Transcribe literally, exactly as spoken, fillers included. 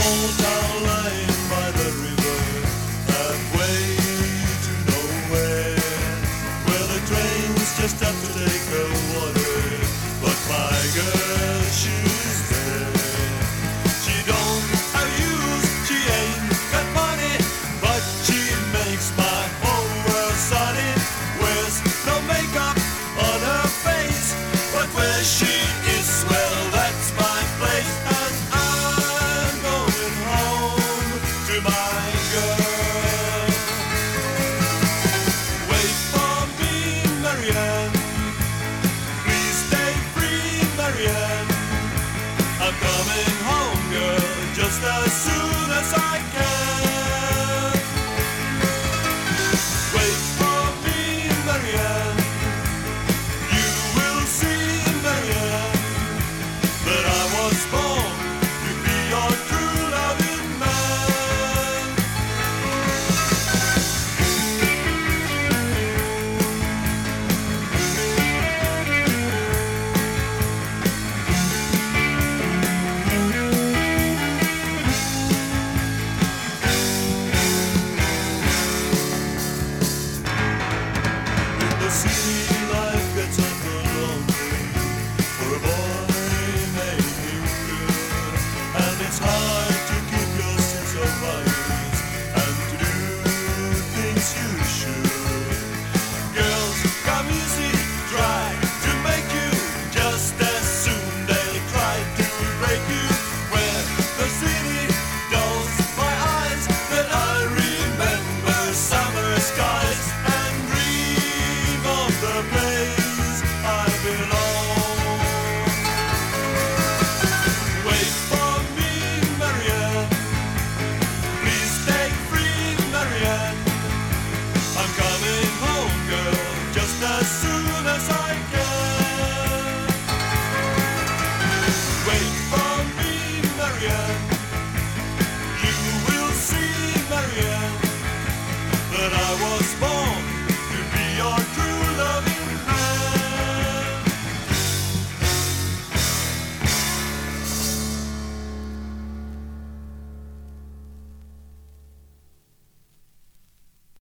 Old town lying by the river, halfway to nowhere, where the trains just have to take the water. But my girl, she's there. She don't have use, she ain't got money, but she makes my whole world sunny. Wears no makeup on her face, but where she is, well, that's my place. And I'm going home to my girl. Wait for me, Marianne. Please stay free, Marianne. I'm coming home, girl, just as soon as I can. Wait for me, Marianne. You will see, Marianne, that I was born to be your true loving man. In the city, life gets awful lonely for a boy named you, and it's hard to keep your sense of right and to do things you should. Girls come easy, try to make you, just as soon they try to break you. Where the city dulls my eyes, that I remember summer skies and dream of the place I belong. Wait for me, Marianne. Please stay free, Marianne. I'm coming home, girl, just as soon